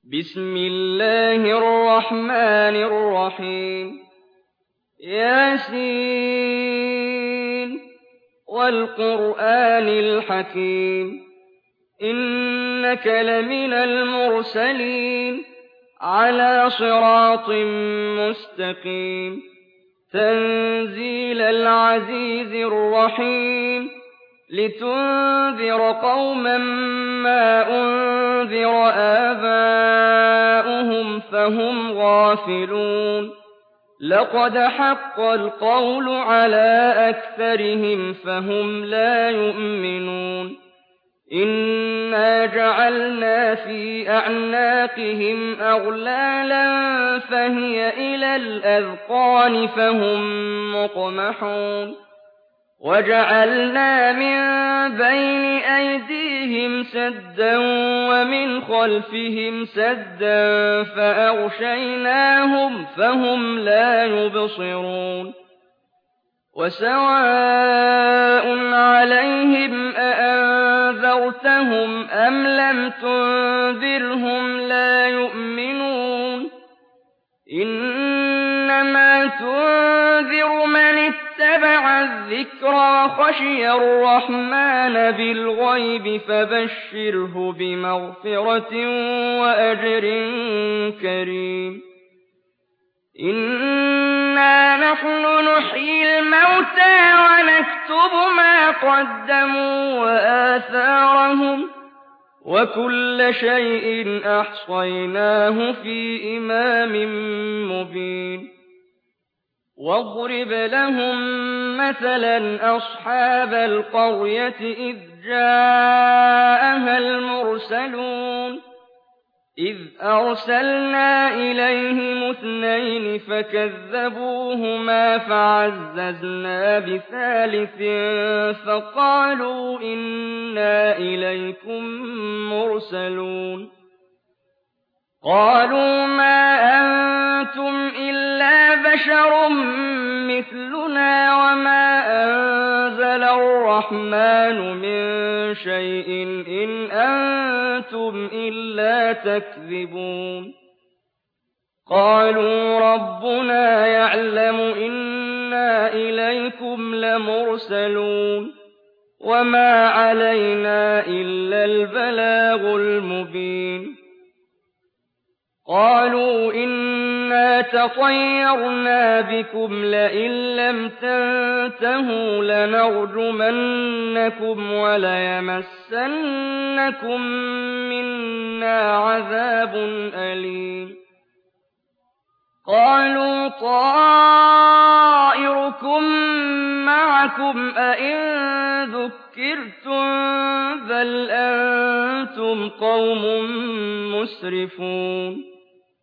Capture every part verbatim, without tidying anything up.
بسم الله الرحمن الرحيم ياسين والقرآن الحكيم إنك لمن المرسلين على صراط مستقيم تنزيل العزيز الرحيم لتنذر قوما ما أنذر آباؤهم فهم غافلون لقد حق القول على أكثرهم فهم لا يؤمنون إنا جعلنا في أعناقهم أغلالا فهي إلى الأذقان فهم مقمحون وجعلنا من بين أيديهم سدا ومن خلفهم سدا فأغشيناهم فهم لا يبصرون وسواء عليهم أأنذرتهم أم لم تنذرهم لا يؤمنون إنما تنذر من اتبع الذكر وخشي الرحمن بالغيب فبشره بمغفرة وأجر كريم إنا نحن نحيي الموتى ونكتب ما قدموا وآثارهم وكل شيء أحصيناه في إمام مبين واضرب لهم مثلا أصحاب القرية إذ جاءها المرسلون إذ أرسلنا إليهم اثنين فكذبوهما فعززنا بثالث فقالوا إنا إليكم مرسلون قالوا ما أنتم إلا بشر مثلنا وما أنزل الرحمن من شيء إن أنتم إلا تكذبون قالوا ربنا يعلم إنا إليكم لمرسلون وما علينا إلا البلاغ المبين قالوا إنا تطيرنا بكم لئن لم تنتهوا لنرجمنكم وليمسنكم منا عذاب أليم قالوا طائركم معكم أئن ذكرتم بل أنتم قوم مسرفون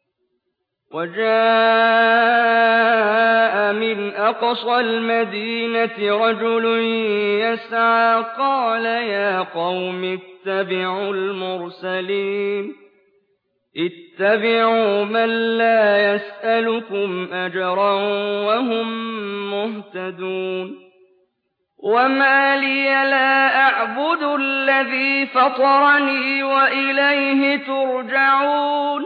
وجاء من أقصى المدينة رجل يسعى قال يا قوم اتبعوا المرسلين اتبعوا من لا يسألكم أجرا وهم مهتدون وما لي لا أعبد الذي فطرني وإليه ترجعون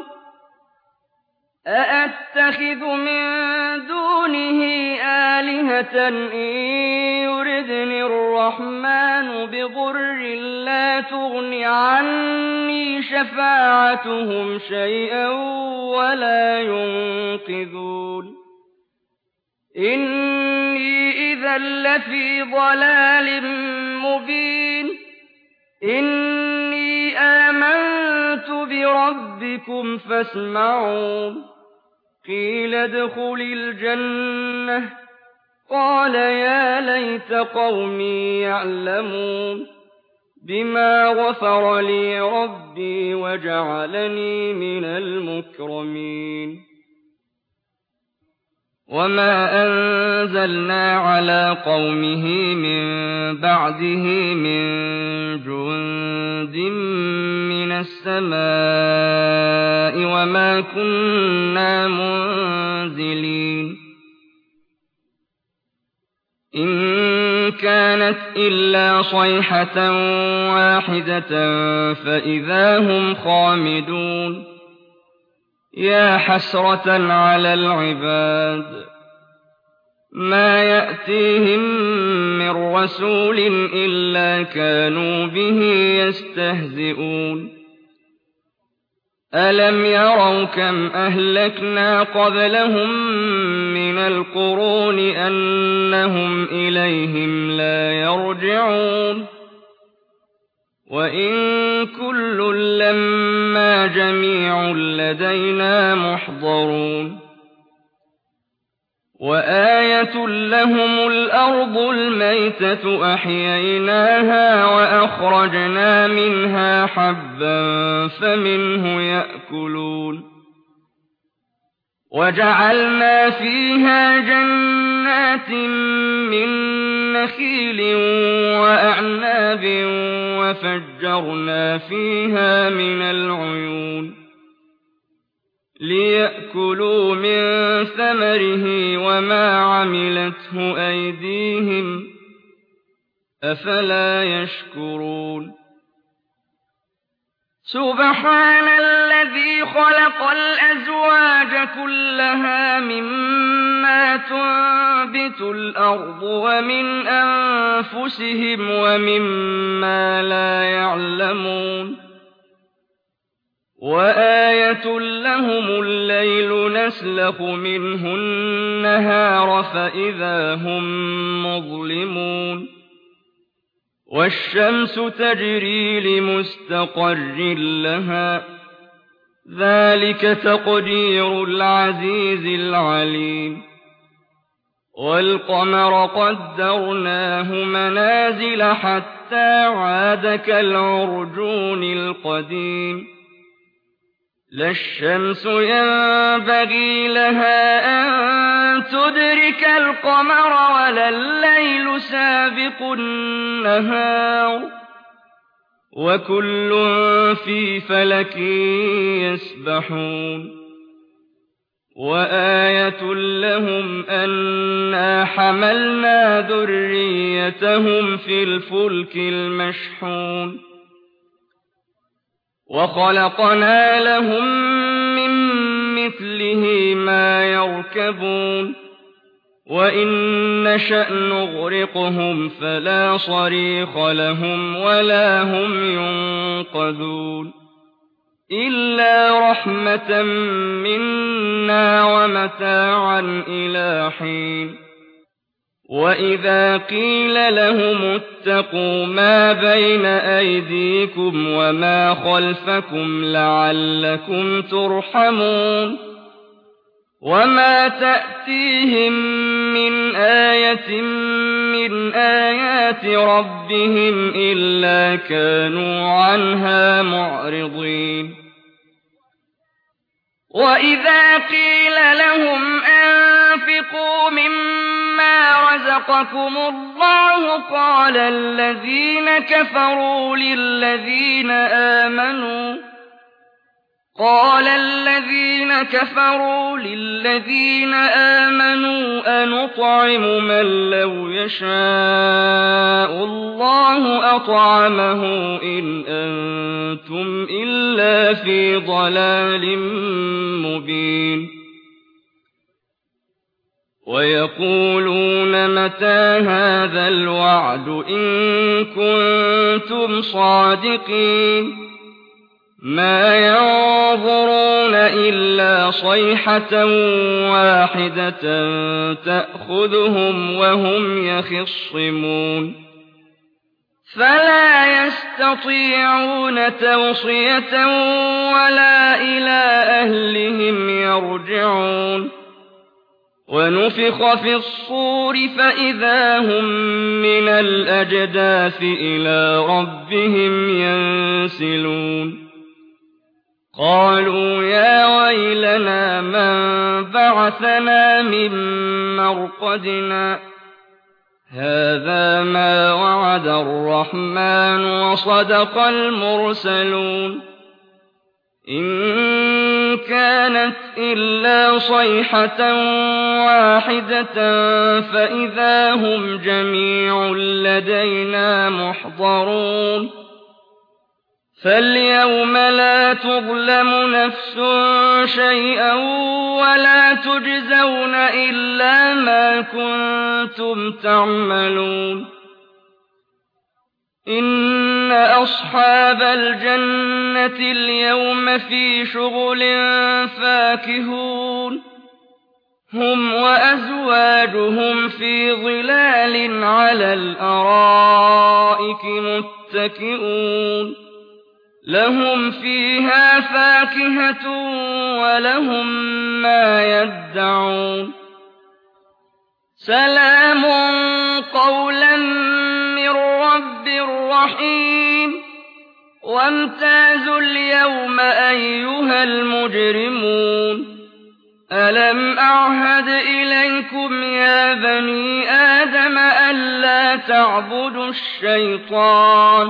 أأتخذ من دونه آلهة إن يردني الرحمن بضر لا تغن عني شفاعتهم شيئا ولا ينقذون إني إذا لفي ضلال مبين إني آمنت بربكم فاسمعون قيل ادخل الجنة قال يا ليت قومي يعلمون بما غفر لي ربي وجعلني من المكرمين وما أنزلنا على قومه من بعده من جند من السماء وما كنا منزلين إن كانت إلا صيحة واحدة فإذا هم خامدون يا حسرة على العباد ما يأتيهم من رسول إلا كانوا به يستهزئون ألم يروا كم أهلكنا قبلهم من القرون أنهم إليهم لا يرجعون وإن كل لما جميع لدينا محضرون وآية لهم الأرض الميتة أحييناها وأخرجنا منها حبا فمنه يأكلون وجعلنا فيها جنات من نخيل وأعناب وفجرنا فيها من العيون ليأكلوا من ثمره وما عملته أيديهم أفلا يشكرون سبحان الذي خلق الأزواج كلها مما تنبت الأرض ومن أنفسهم ومما لا يعلمون وآية لهم الليل نسلخ منه النهار فإذا هم مظلمون والشمس تجري لمستقر لها ذلك تقدير العزيز العليم والقمر قدرناه منازل حتى عاد كالعرجون القديم لا الشمس ينبغي لها أن تدرك القمر ولا الليل سابق النهار وكل في فلك يسبحون وآية لهم أنا حملنا ذريتهم في الفلك المشحون وخلقنا لهم من مثله ما يركبون وإن نشأ نغرقهم فلا صريخ لهم ولا هم ينقذون إلا رحمة منا ومتاعا إلى حين وإذا قيل لهم اتقوا ما بين أيديكم وما خلفكم لعلكم ترحمون وما تأتيهم من آية من آيات ربهم إلا كانوا عنها معرضين وإذا قيل لهم أنفقوا مما رزقكم الله قال الذين كفروا للذين آمنوا قال الذين كفروا للذين آمنوا أنطعم من لو يشاء الله أطعمه إن أنتم إلا في ضلال مبين ويقولون متى هذا الوعد إن كنتم صادقين ما ينظرون إلا صيحة واحدة تأخذهم وهم يخصمون فلا يستطيعون توصية ولا إلى أهلهم يرجعون ونفخ في الصور فإذا هم من الأجداث إلى ربهم ينسلون قالوا يا ويلنا من بعثنا من مرقدنا هذا ما وعد الرحمن وصدق المرسلون إن كانت إلا صيحة واحدة فإذا هم جميع لدينا محضرون فاليوم لا تظلم نفس شيئا ولا تجزون إلا ما كنتم تعملون إن أصحاب الجنة اليوم في شغل فاكهون هم وأزواجهم في ظلال على الأرائك متكئون لهم فيها فاكهة ولهم ما يدعون سلام قولا من رب رحيم وامتازوا اليوم أيها المجرمون ألم أعهد إليكم يا بني آدم ألا تعبدوا الشيطان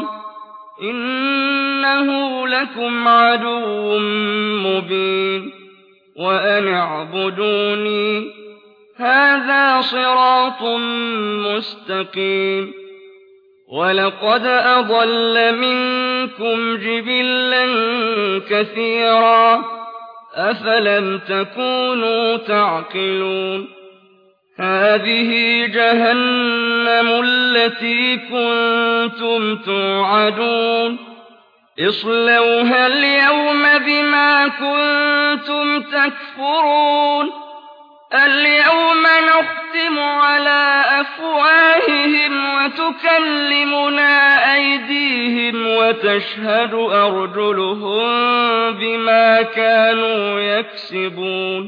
إنه لكم عدو مبين وأن اعبدوني هذا صراط مستقيم ولقد أضل منكم جبلا كثيرا أفلم تكونوا تعقلون هذه جهنم التي كنتم توعدون اصلوها اليوم بما كنتم تكفرون اليوم نختم على أفواههم وتكلمنا أيديهم وتشهد أرجلهم بما كانوا يكسبون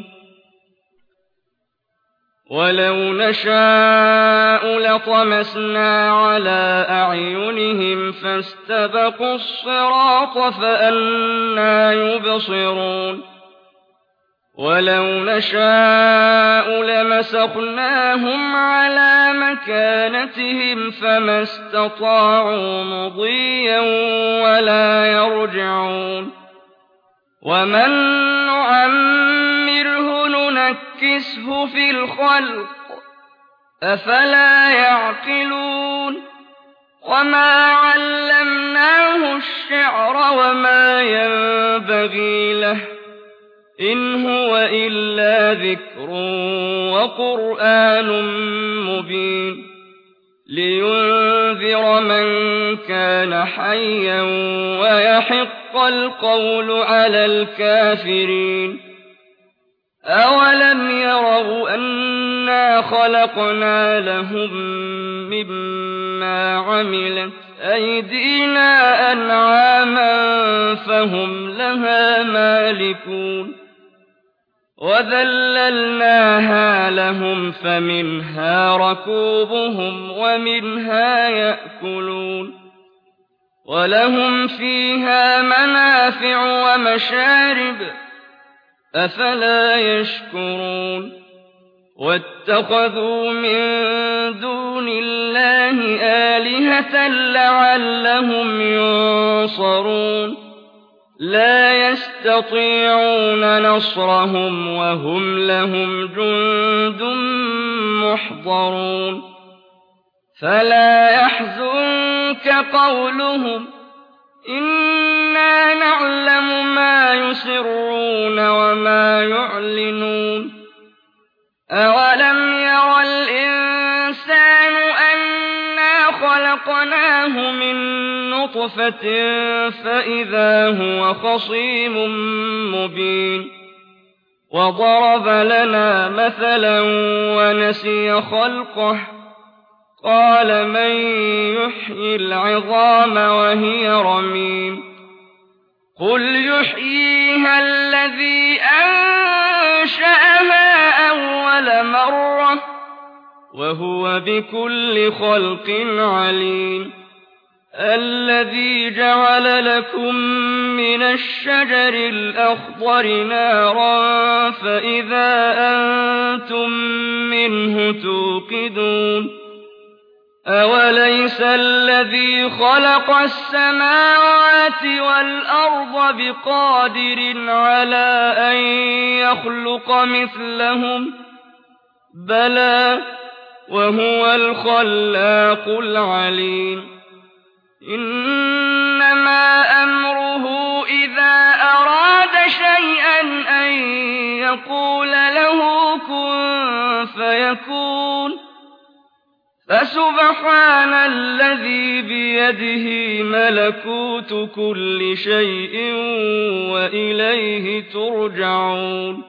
ولو نشاء لطمسنا على أعينهم فاستبقوا الصراط فأنى يبصرون ولو نشاء لمسخناهم على مكانتهم فما استطاعوا مضيا ولا يرجعون ومن نعمره ننكسه في الخلق أفلا يعقلون وما علمناه الشعر وما ينبغي له إن هو إلا ذكر وقرآن مبين لينذر من كان حيا ويحق القول على الكافرين أولم يروا أنا خلقنا لهم مما عملت أيدينا أنعاما فهم لها مالكون وذللناها لهم فمنها ركوبهم ومنها يأكلون ولهم فيها منافع ومشارب أفلا يشكرون واتخذوا من دون الله آلهة لعلهم ينصرون لا يستطيعون نصرهم وهم لهم جند محضرون فلا يحزنك قولهم إنا نعلم ما يسرون وما يعلنون أولم ير الإنسان أنا خلقناه من نطفة فإذا هو خصيم مبين وضرب لنا مثلا ونسي خلقه قال من يحيي العظام وهي رميم قل يحييها الذي أنشأها أول مرة وهو بكل خلق عليم الذي جعل لكم من الشجر الأخضر نارا فإذا أنتم منه توقدون أوليس الذي خلق السماوات والأرض بقادر على أن يخلق مثلهم بلى وهو الخلاق العليم إنما أمره شيئا أن يقول له كن فيكون فسبحان الذي بيده ملكوت كل شيء وإليه ترجعون